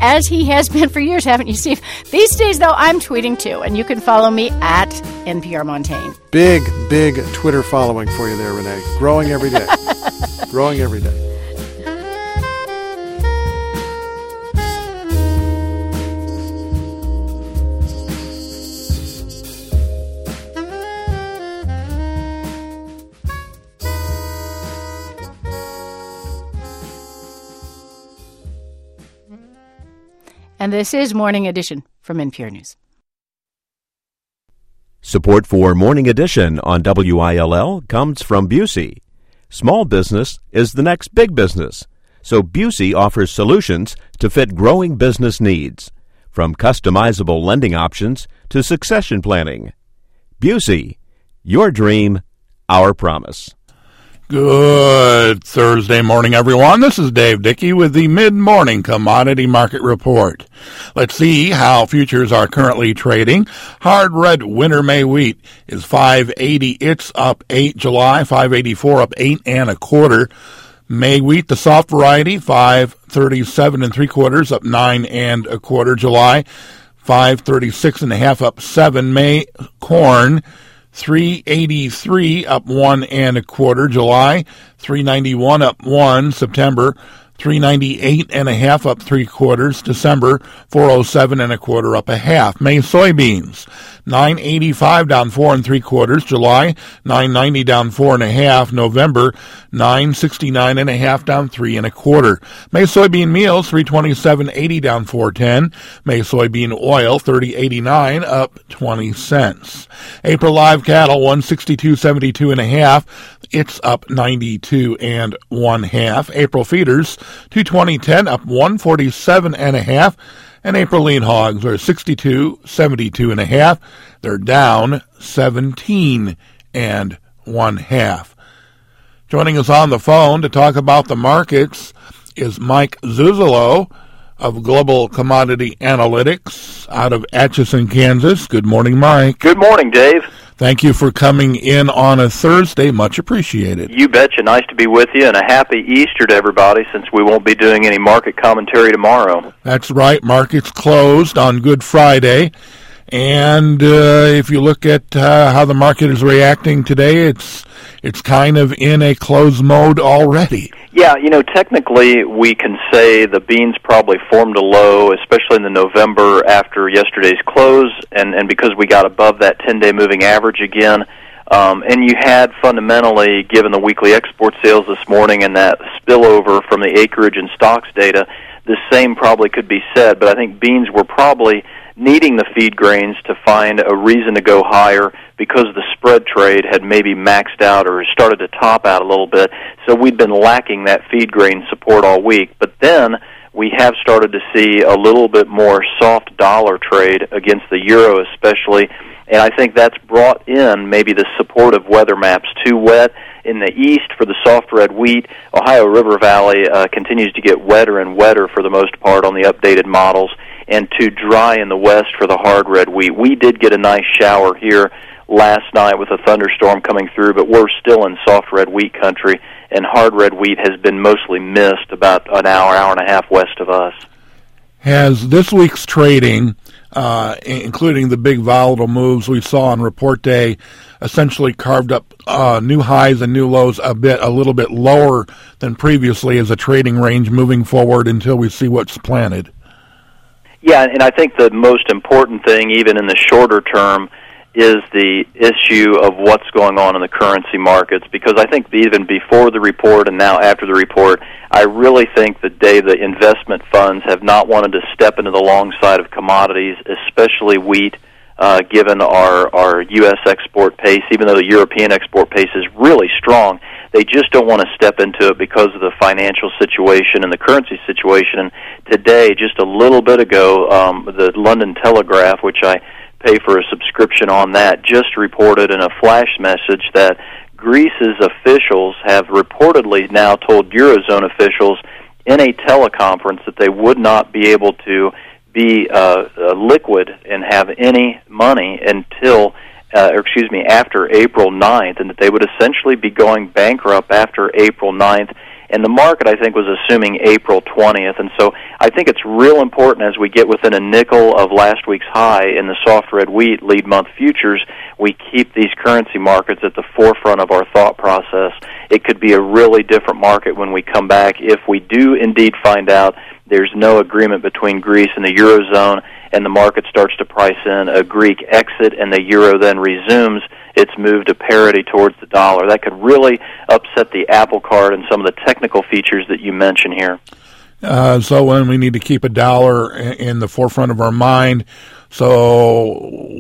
as he has been for years, haven't you, Steve? These days, though, I'm tweeting too, and you can follow me at NPR Montaigne. Big Twitter following for you there, Renee. Growing every day. Growing every day. And this is Morning Edition from NPR News. Support for Morning Edition on WILL comes from Busey. Small business is the next big business, so Busey offers solutions to fit growing business needs, from customizable lending options to succession planning. Busey, your dream, our promise. Good Thursday morning, everyone. This is Dave Dickey with the Mid-Morning Commodity Market Report. Let's see how futures are currently trading. Hard red winter May wheat is $5.80. It's up 8 July, $5.84 up 8 1/4. May wheat, the soft variety, $5.37 3/4 up 9 1/4 July, $5.36 1/2 up 7. May corn, $3.83 up 1 1/4 July, $3.91 up 1 September, $3.98 1/2 up 3/4 December, $4.07 1/4 up 1/2. May soybeans, $9.85 down 4 3/4 July, $9.90 down 4 1/2 November, $9.69 1/2 down 3 1/4. May soybean meals, $3.27.80 down 4.10. May soybean oil, $30.89 up 20 cents. April live cattle, $162.72 1/2. It's up 92 1/2. April feeders, $220.10 up 147 1/2. And April lean hogs are 62.72 1/2. They're down 17 1/2. Joining us on the phone to talk about the markets is Mike Zuzolo of Global Commodity Analytics out of Atchison, Kansas. Good morning, Mike. Good morning, Dave. Thank you for coming in on a Thursday. Much appreciated. You betcha. Nice to be with you, and a happy Easter to everybody, since we won't be doing any market commentary tomorrow. That's right. Markets closed on Good Friday. And if you look at how the market is reacting today, it's kind of in a closed mode already. Yeah, technically we can say the beans probably formed a low, especially in the November after yesterday's close, and because we got above that 10-day moving average again. And you had fundamentally, given the weekly export sales this morning and that spillover from the acreage and stocks data, the same probably could be said, but I think beans were probably needing the feed grains to find a reason to go higher because the spread trade had maybe maxed out or started to top out a little bit. So we'd been lacking that feed grain support all week. But then we have started to see a little bit more soft dollar trade against the euro especially, and I think that's brought in maybe the support of weather maps. Too wet in the east for the soft red wheat. Ohio River Valley continues to get wetter and wetter for the most part on the updated models, and too dry in the west for the hard red wheat. We did get a nice shower here last night with a thunderstorm coming through, but we're still in soft red wheat country, and hard red wheat has been mostly missed about an hour and a half west of us. Has this week's trading, including the big volatile moves we saw on report day, essentially carved up new highs and new lows a little bit lower than previously as a trading range moving forward until we see what's planted? Yeah, and I think the most important thing, even in the shorter term, is the issue of what's going on in the currency markets, because I think even before the report and now after the report, I really think that, Dave, the investment funds have not wanted to step into the long side of commodities, especially wheat, given our U.S. export pace. Even though the European export pace is really strong, they just don't want to step into it because of the financial situation and the currency situation. And today, just a little bit ago, the London Telegraph, which I pay for a subscription on, that just reported in a flash message that Greece's officials have reportedly now told Eurozone officials in a teleconference that they would not be able to be liquid and have any money until, after April 9th, and that they would essentially be going bankrupt after April 9th. And the market, I think, was assuming April 20th. And so I think it's real important as we get within a nickel of last week's high in the soft red wheat lead month futures, we keep these currency markets at the forefront of our thought process. It could be a really different market when we come back if we do indeed find out there's no agreement between Greece and the Eurozone, and the market starts to price in a Greek exit, and the euro then resumes its move to parity towards the dollar. That could really upset the apple cart and some of the technical features that you mentioned here. So when we need to keep a dollar in the forefront of our mind, so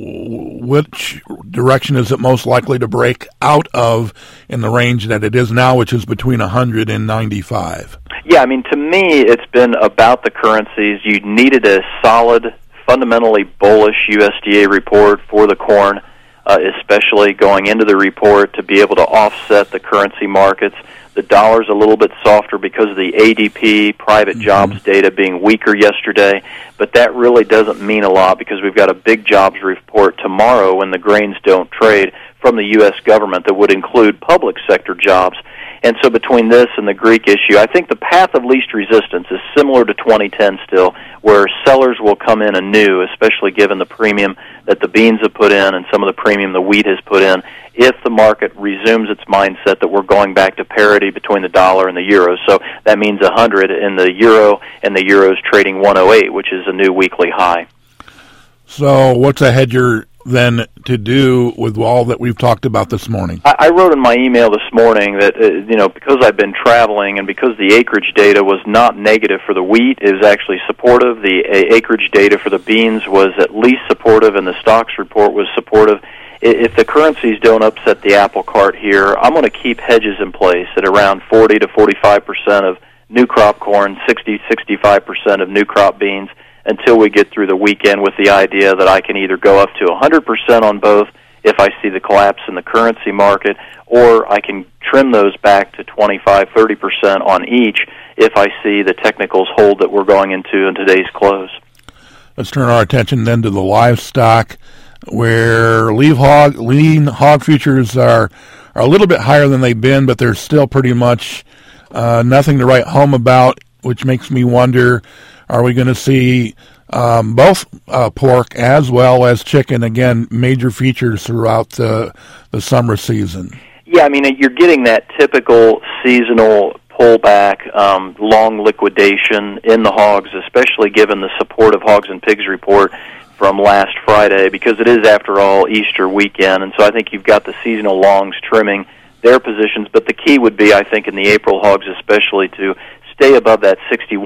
which direction is it most likely to break out of in the range that it is now, which is between 100 and 95? Yeah, I mean, to me, it's been about the currencies. You needed a solid, fundamentally bullish USDA report for the corn, especially going into the report to be able to offset the currency markets. The dollar's a little bit softer because of the ADP private jobs data being weaker yesterday, but that really doesn't mean a lot because we've got a big jobs report tomorrow when the grains don't trade from the U.S. government that would include public sector jobs. And so between this and the Greek issue, I think the path of least resistance is similar to 2010 still, where sellers will come in anew, especially given the premium that the beans have put in and some of the premium the wheat has put in, if the market resumes its mindset that we're going back to parity between the dollar and the euro. So that means 100 in the euro, and the euro's trading 108, which is a new weekly high. So what's a hedger then to do with all that we've talked about this morning? I wrote in my email this morning that, because I've been traveling and because the acreage data was not negative for the wheat, it was actually supportive. The acreage data for the beans was at least supportive, and the stocks report was supportive. If the currencies don't upset the apple cart here, I'm going to keep hedges in place at around 40 to 45% of new crop corn, 60-65% of new crop beans, until we get through the weekend, with the idea that I can either go up to 100% on both if I see the collapse in the currency market, or I can trim those back to 25-30% on each if I see the technicals hold that we're going into in today's close. Let's turn our attention then to the livestock, where lean hog futures are a little bit higher than they've been, but they're still pretty much nothing to write home about, which makes me wonder, are we going to see both pork as well as chicken, again, major features throughout the summer season? Yeah, I mean, you're getting that typical seasonal pullback, long liquidation in the hogs, especially given the support of Hogs and Pigs report from last Friday, because it is, after all, Easter weekend. And so I think you've got the seasonal longs trimming their positions. But the key would be, I think, in the April hogs especially, to stay above that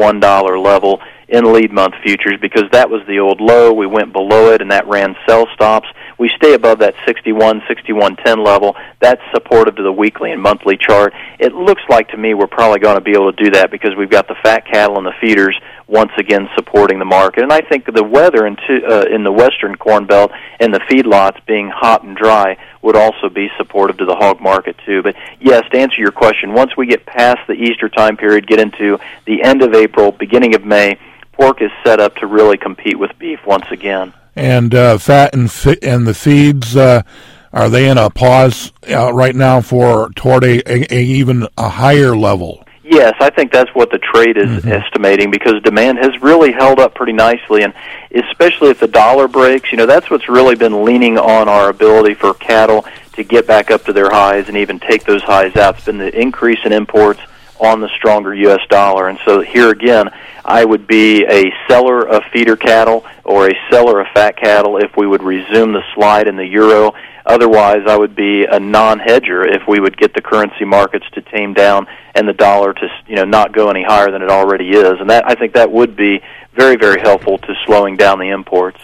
$61 level in lead month futures, because that was the old low. We went below it, and that ran sell stops. We stay above that 61, 61.10 level. That's supportive to the weekly and monthly chart. It looks like to me we're probably going to be able to do that because we've got the fat cattle and the feeders once again supporting the market. And I think the weather in the western corn belt and the feedlots being hot and dry would also be supportive to the hog market too. But yes, to answer your question, once we get past the Easter time period, get into the end of April, beginning of May, pork is set up to really compete with beef once again. And fat and the feeds, are they in a pause right now toward a even a higher level? Yes, I think that's what the trade is estimating, because demand has really held up pretty nicely, and especially if the dollar breaks, that's what's really been leaning on our ability for cattle to get back up to their highs and even take those highs out. It's been the increase in imports on the stronger U.S. dollar. And so here again, I would be a seller of feeder cattle or a seller of fat cattle if we would resume the slide in the euro. Otherwise, I would be a non-hedger if we would get the currency markets to tame down and the dollar to not go any higher than it already is. And I think that would be very, very helpful to slowing down the imports.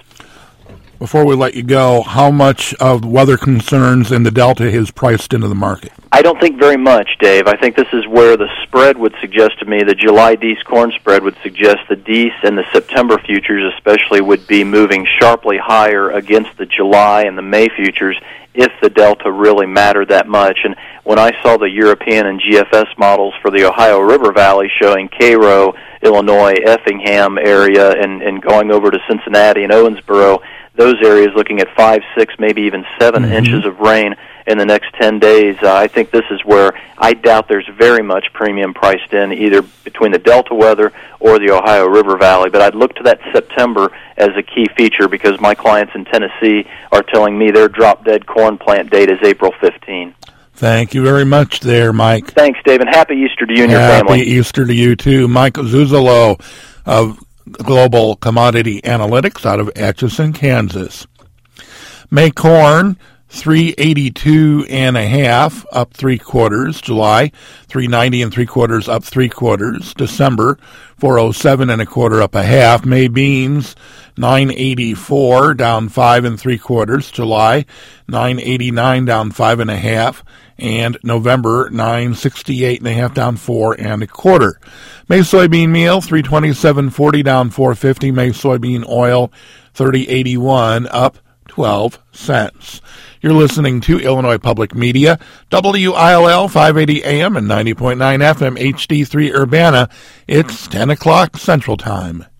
Before we let you go, how much of weather concerns in the Delta is priced into the market? I don't think very much, Dave. I think this is where the spread would suggest to me, the July Deese corn spread would suggest the Deese and the September futures especially would be moving sharply higher against the July and the May futures if the Delta really mattered that much. And when I saw the European and GFS models for the Ohio River Valley showing Cairo, Illinois, Effingham area, and going over to Cincinnati and Owensboro, those areas looking at 5, 6, maybe even 7 inches of rain in the next 10 days. I think this is where I doubt there's very much premium priced in, either between the Delta weather or the Ohio River Valley. But I'd look to that September as a key feature, because my clients in Tennessee are telling me their drop-dead corn plant date is April 15. Thank you very much there, Mike. Thanks, Dave, and Happy Easter to you and your family. Happy Easter to you, too. Mike Zuzolo of Global Commodity Analytics out of Atchison, Kansas. May corn, 382.5, up 3/4. July, 390 3/4, up 3/4. December, 407 1/4, up 1/2. May beans, 984, down 5 3/4. July, 989, down 5 1/2. And November, 968 1/2, down 4 1/4. May soybean meal, 327.40, down 4.50. May soybean oil, 30.81, up 12 cents. You're listening to Illinois Public Media, WILL 580 AM and 90.9 FM HD3 Urbana. It's 10 o'clock Central Time.